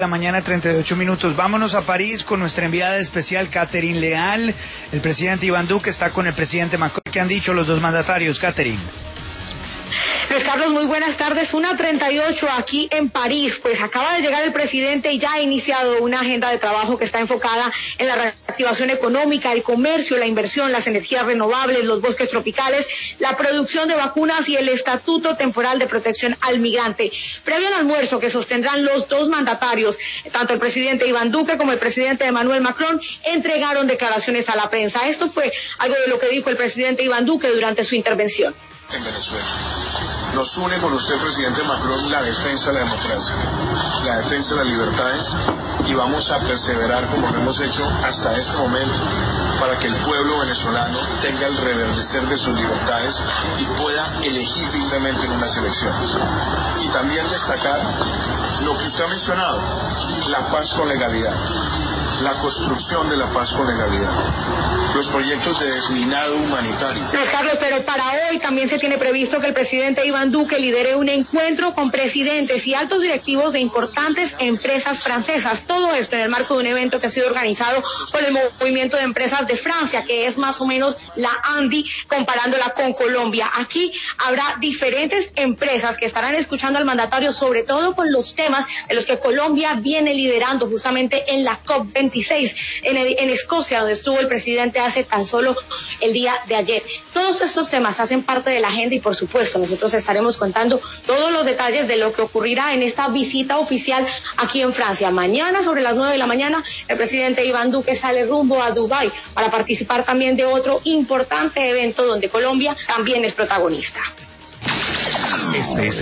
La mañana 38 minutos. Vámonos a París con nuestra enviada especial Catherine Leal. El presidente Iván Duque está con el presidente Macron. ¿Qué han dicho los dos mandatarios, Catherine? Luis Carlos, muy buenas tardes. 1:38 aquí en París. Pues acaba de llegar el presidente y ya ha iniciado una agenda de trabajo que está enfocada en la reactivación económica, el comercio, la inversión, las energías renovables, los bosques tropicales, la producción de vacunas y el estatuto temporal de protección al migrante. Previo al almuerzo que sostendrán los dos mandatarios, tanto el presidente Iván Duque como el presidente Emmanuel Macron entregaron declaraciones a la prensa. Esto fue algo de lo que dijo el presidente Iván Duque durante su intervención. En Venezuela. Nos une con usted, presidente Macron, la defensa de la democracia, la defensa de las libertades, y vamos a perseverar como lo hemos hecho hasta este momento para que el pueblo venezolano tenga el reverdecer de sus libertades y pueda elegir libremente en unas elecciones. Y también destacar lo que usted ha mencionado, la paz con legalidad, la construcción de la paz con legalidad, los proyectos de desminado humanitario. Luis Carlos, pero para hoy también se tiene previsto que el presidente Iván Duque lidere un encuentro con presidentes y altos directivos de importantes empresas francesas. Todo esto en el marco de un evento que ha sido organizado por el Movimiento de Empresas de Francia, que es más o menos la ANDI, comparándola con Colombia. Aquí habrá diferentes empresas que estarán escuchando al mandatario, sobre todo con los temas de los que Colombia viene liderando justamente en la COP26 en Escocia, donde estuvo el presidente hace tan solo el día de ayer. Todos estos temas hacen parte de la agenda y, por supuesto, nosotros estaremos contando todos los detalles de lo que ocurrirá en esta visita oficial aquí en Francia. Mañana, sobre las 9 de la mañana, el presidente Iván Duque sale rumbo a Dubái para participar también de otro importante evento donde Colombia también es protagonista.